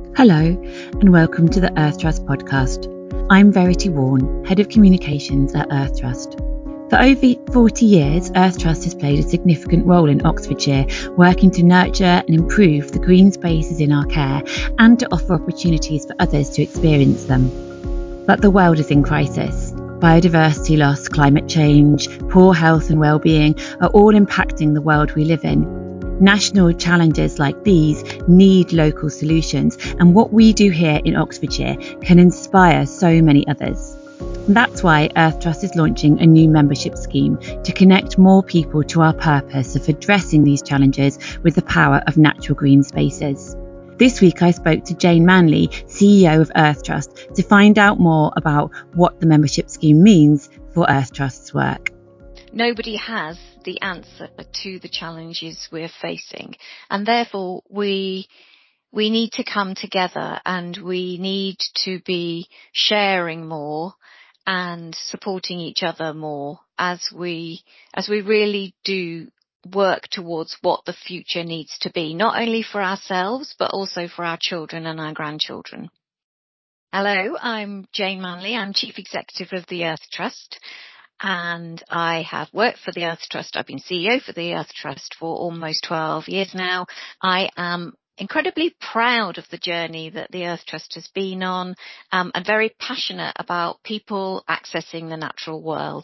Hello, and welcome to the Earth Trust podcast. I'm Verity Warren, Head of Communications at Earth Trust. For over 40 years, Earth Trust has played a significant role in Oxfordshire, working to nurture and improve the green spaces in our care and to offer opportunities for others to experience them. But the world is in crisis. Biodiversity loss, climate change, poor health and well-being are all impacting the world we live in. National challenges like these need local solutions, and what we do here in Oxfordshire can inspire so many others. And that's why Earth Trust is launching a new membership scheme to connect more people to our purpose of addressing these challenges with the power of natural green spaces. This week I spoke to Jane Manley, CEO of Earth Trust, to find out more about what the membership scheme means for Earth Trust's work. Nobody has the answer to the challenges we're facing, and therefore we need to come together and we need to be sharing more and supporting each other more as we really do work towards what the future needs to be, not only for ourselves but also for our children and our grandchildren. Hello, I'm Jane Manley. I'm Chief Executive of the Earth Trust. And I have worked for the Earth Trust. I've been CEO for the Earth Trust for almost 12 years now. I am incredibly proud of the journey that the Earth Trust has been on, and very passionate about people accessing the natural world.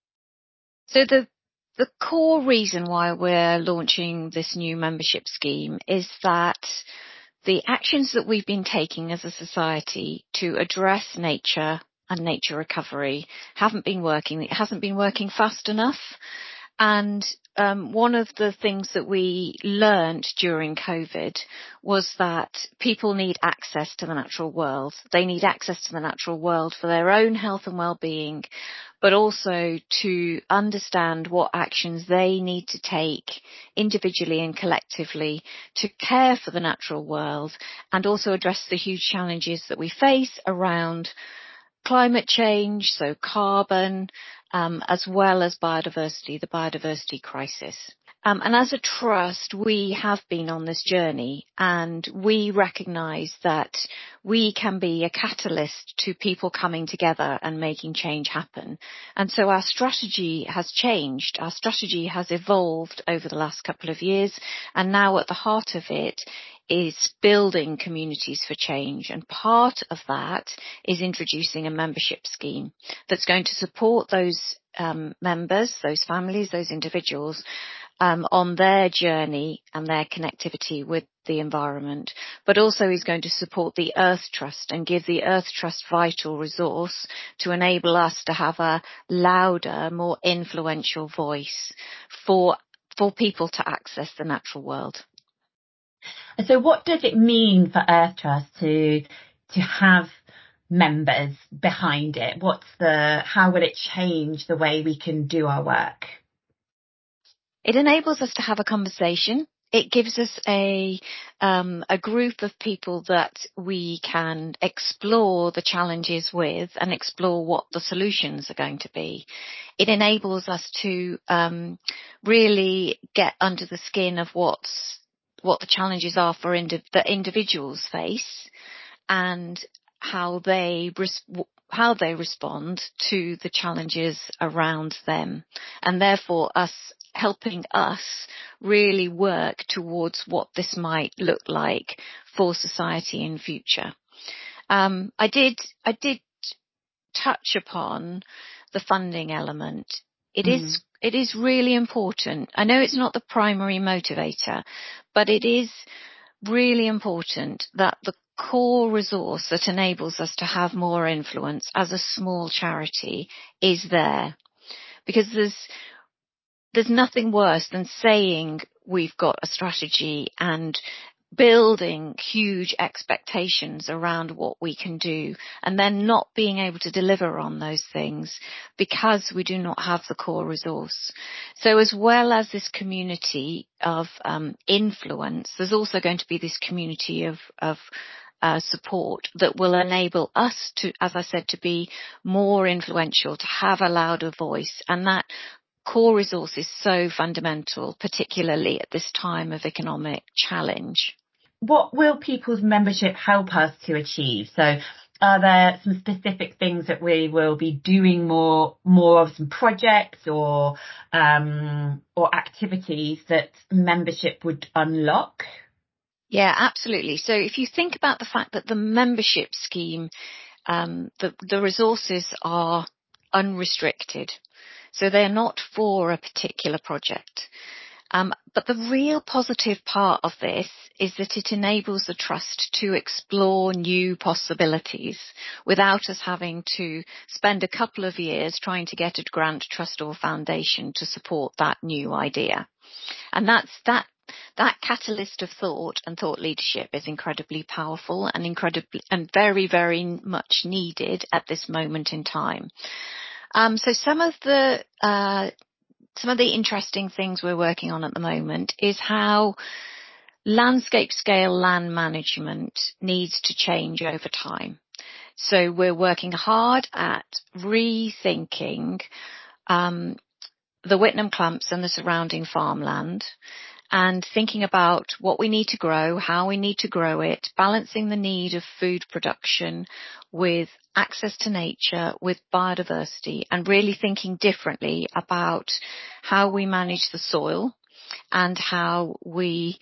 So the core reason why we're launching this new membership scheme is that the actions that we've been taking as a society to address nature and nature recovery haven't been working. It hasn't been working fast enough. And one of the things that we learned during COVID was that people need access to the natural world. They need access to the natural world for their own health and well-being, but also to understand what actions they need to take individually and collectively to care for the natural world, and also address the huge challenges that we face around climate change, so carbon, as well as biodiversity, the biodiversity crisis. And as a trust, we have been on this journey, and we recognise that we can be a catalyst to people coming together and making change happen. And so our strategy has changed. Our strategy has evolved over the last couple of years, and now at the heart of it is building communities for change. And part of that is introducing a membership scheme that's going to support those members, those families, those individuals on their journey and their connectivity with the environment, but also is going to support the Earth Trust and give the Earth Trust vital resource to enable us to have a louder, more influential voice for people to access the natural world. So what does it mean for Earth Trust to have members behind it? How will it change the way we can do our work? It enables us to have a conversation. It gives us a group of people that we can explore the challenges with and explore what the solutions are going to be. It enables us to really get under the skin of what the challenges are for that individuals face, and how they respond to the challenges around them, and therefore helping us really work towards what this might look like for society in future. I did touch upon the funding element. It is really important. I know it's not the primary motivator, but it is really important that the core resource that enables us to have more influence as a small charity is there. Because there's nothing worse than saying we've got a strategy and building huge expectations around what we can do, and then not being able to deliver on those things because we do not have the core resource. So as well as this community of influence, there's also going to be this community of support that will enable us to, as I said, to be more influential, to have a louder voice. And that core resource is so fundamental, particularly at this time of economic challenge. what will people's membership help us to achieve? So are there some specific things that we will be doing more of, some projects or activities that membership would unlock? Yeah, absolutely. So if you think about the fact that the membership scheme, the resources are unrestricted, so they're not for a particular project. But the real positive part of this is that it enables the trust to explore new possibilities without us having to spend a couple of years trying to get a grant, trust or foundation to support that new idea. And that catalyst of thought and thought leadership is incredibly powerful and very, very much needed at this moment in time. So some of the interesting things we're working on at the moment is how landscape scale land management needs to change over time. So we're working hard at rethinking the Whitnam Clumps and the surrounding farmland, and thinking about what we need to grow, how we need to grow it, balancing the need of food production with access to nature, with biodiversity, and really thinking differently about how we manage the soil and how we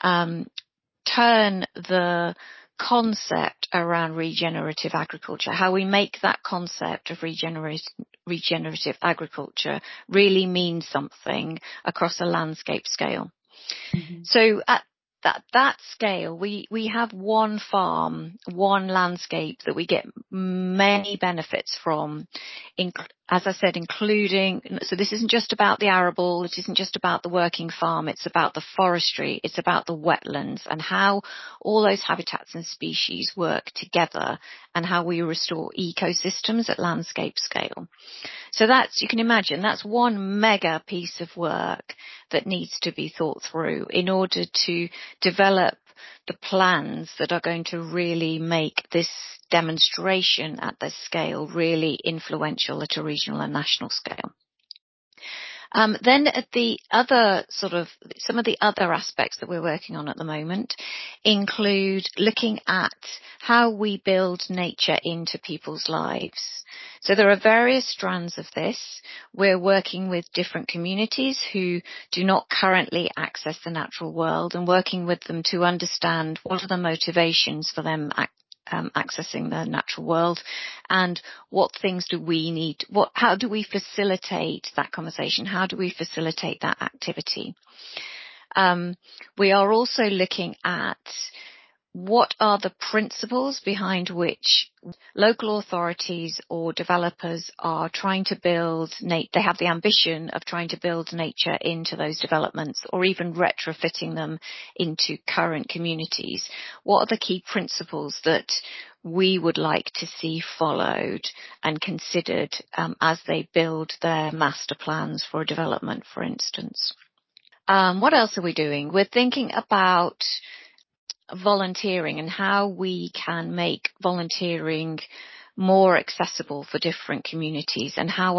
turn the concept around regenerative agriculture, how we make that concept of regenerative agriculture really mean something across a landscape scale. Mm-hmm. So at that scale, we have one farm, one landscape that we get many benefits from, as I said, including, so this isn't just about the arable, it isn't just about the working farm, it's about the forestry, it's about the wetlands and how all those habitats and species work together and how we restore ecosystems at landscape scale. So you can imagine, that's one mega piece of work that needs to be thought through in order to develop the plans that are going to really make this demonstration at this scale really influential at a regional and national scale. Then at the other some of the other aspects that we're working on at the moment include looking at how we build nature into people's lives. So there are various strands of this. We're working with different communities who do not currently access the natural world and working with them to understand what are the motivations for them accessing the natural world and what things do we need, how do we facilitate that conversation, how do we facilitate that activity. We are also looking at what are the principles behind which local authorities or developers are trying to build, they have the ambition of trying to build nature into those developments or even retrofitting them into current communities. What are the key principles that we would like to see followed and considered as they build their master plans for development, for instance? What else are we doing? We're thinking about volunteering and how we can make volunteering more accessible for different communities and how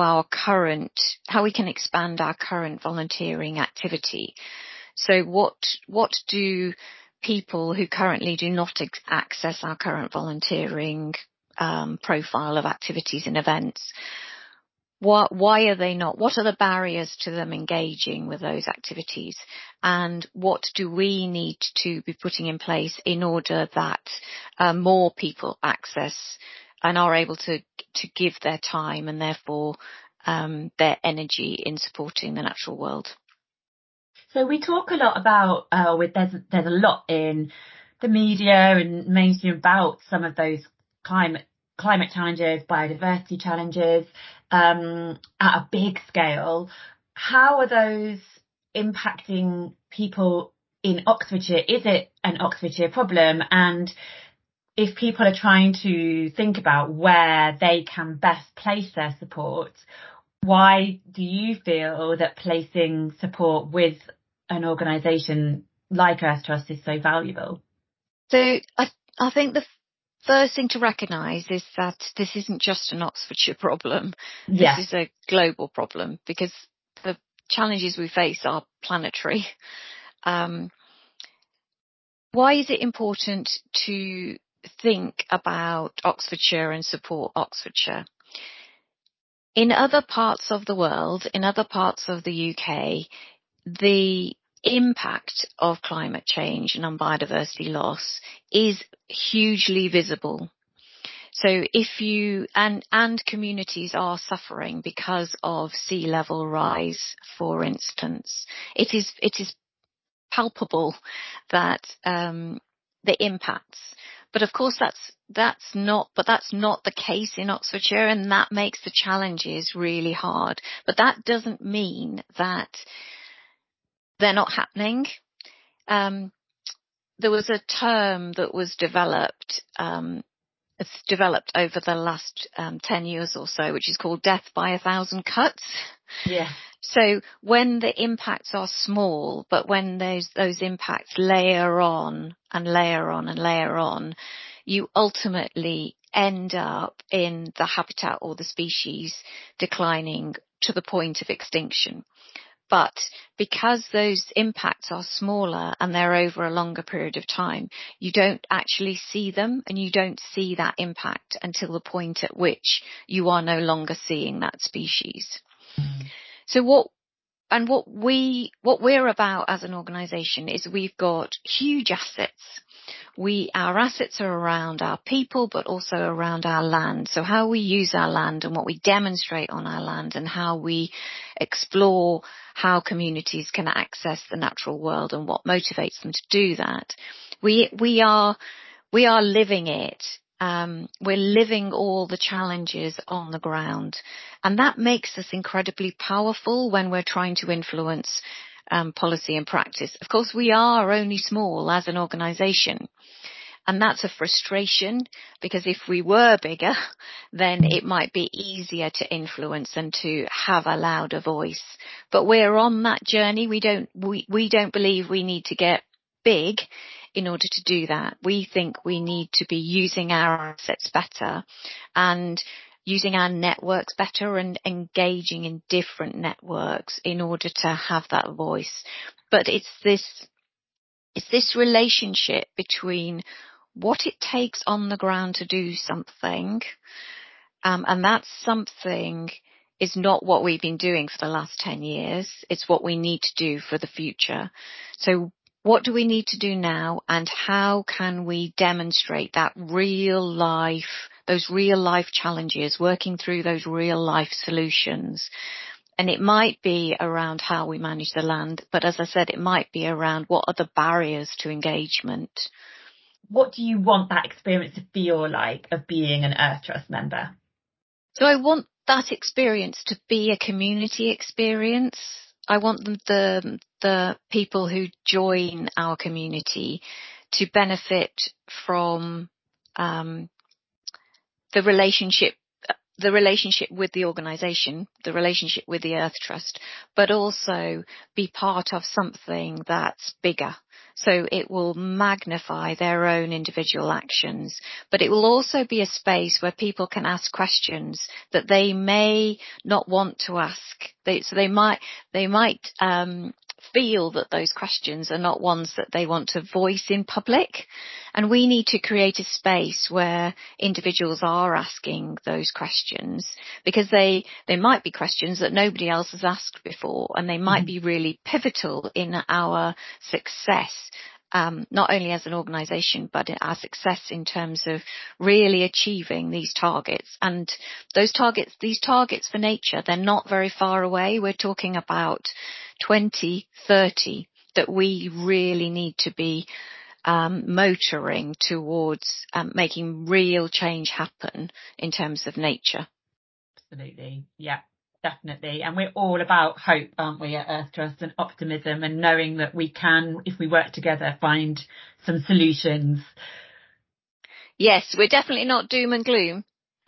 we can expand our current volunteering activity. So what do people who currently do not access our current volunteering profile of activities and events, why are they not? What are the barriers to them engaging with those activities? And what do we need to be putting in place in order that more people access and are able to give their time and therefore their energy in supporting the natural world? So we talk a lot about, there's a lot in the media and mainstream about some of those climate challenges, biodiversity challenges, at a big scale. How are those impacting people in Oxfordshire? Is it an Oxfordshire problem? And if people are trying to think about where they can best place their support, why do you feel that placing support with an organisation like Earth Trust is so valuable? So I think the first thing to recognise is that this isn't just an Oxfordshire problem. Yeah. This is a global problem because the challenges we face are planetary. Why is it important to think about Oxfordshire and support Oxfordshire? In other parts of the world, in other parts of the UK, the impact of climate change and on biodiversity loss is hugely visible. So if you, and communities are suffering because of sea level rise, for instance, it is palpable that, the impacts. But of course that's not the case in Oxfordshire, and that makes the challenges really hard. But that doesn't mean that they're not happening. There was a term that was developed, it's developed over the last 10 years or so, which is called death by 1,000 cuts. Yeah. So when the impacts are small, but when those impacts layer on and layer on and layer on, you ultimately end up in the habitat or the species declining to the point of extinction. But because those impacts are smaller and they're over a longer period of time, you don't actually see them, and you don't see that impact until the point at which you are no longer seeing that species. So what we're about as an organisation is we've got huge assets. Our assets are around our people, but also around our land. So how we use our land and what we demonstrate on our land, and how we explore how communities can access the natural world and what motivates them to do that. We are living it. We're living all the challenges on the ground, and that makes us incredibly powerful when we're trying to influence policy and practice. Of course, we are only small as an organisation, and that's a frustration, because if we were bigger, then it might be easier to influence and to have a louder voice. But we're on that journey. We don't believe we need to get big in order to do that. We think we need to be using our assets better and using our networks better and engaging in different networks in order to have that voice. But it's this relationship between what it takes on the ground to do something, and that something is not what we've been doing for the last 10 years. It's what we need to do for the future. So what do we need to do now, and how can we demonstrate that those real life challenges, working through those real life solutions? And it might be around how we manage the land, but as I said, it might be around what are the barriers to engagement. What do you want that experience to feel like of being an Earth Trust member? So I want that experience to be a community experience. I want the people who join our community to benefit from the relationship with the organisation, the relationship with the Earth Trust, but also be part of something that's bigger. So it will magnify their own individual actions, but it will also be a space where people can ask questions that they may not want to ask. They might feel that those questions are not ones that they want to voice in public. And we need to create a space where individuals are asking those questions, because they might be questions that nobody else has asked before, and they might be really pivotal in our success, not only as an organisation, but our success in terms of really achieving these targets. And these targets for nature, they're not very far away. We're talking about 2030 that we really need to be motoring towards making real change happen in terms of nature. Absolutely. Yeah, definitely. And we're all about hope, aren't we, at Earth Trust, and optimism, and knowing that we can, if we work together, find some solutions. Yes, we're definitely not doom and gloom.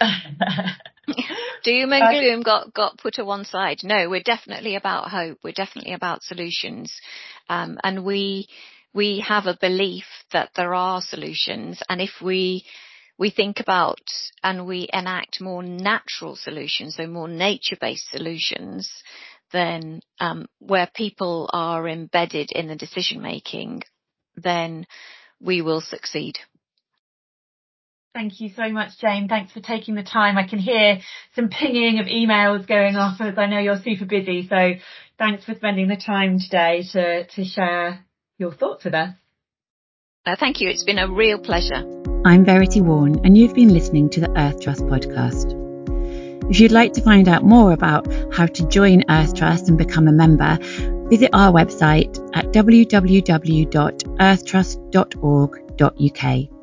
Doom and gloom got put to one side. No, we're definitely about hope. We're definitely about solutions. And we have a belief that there are solutions. And if we think about and we enact more natural solutions, so more nature-based solutions, then where people are embedded in the decision-making, then we will succeed. Thank you so much, Jane. Thanks for taking the time. I can hear some pinging of emails going off as I know you're super busy. So thanks for spending the time today to share your thoughts with us. Thank you. It's been a real pleasure. I'm Verity Warren, and you've been listening to the Earth Trust podcast. If you'd like to find out more about how to join Earth Trust and become a member, visit our website at www.earthtrust.org.uk.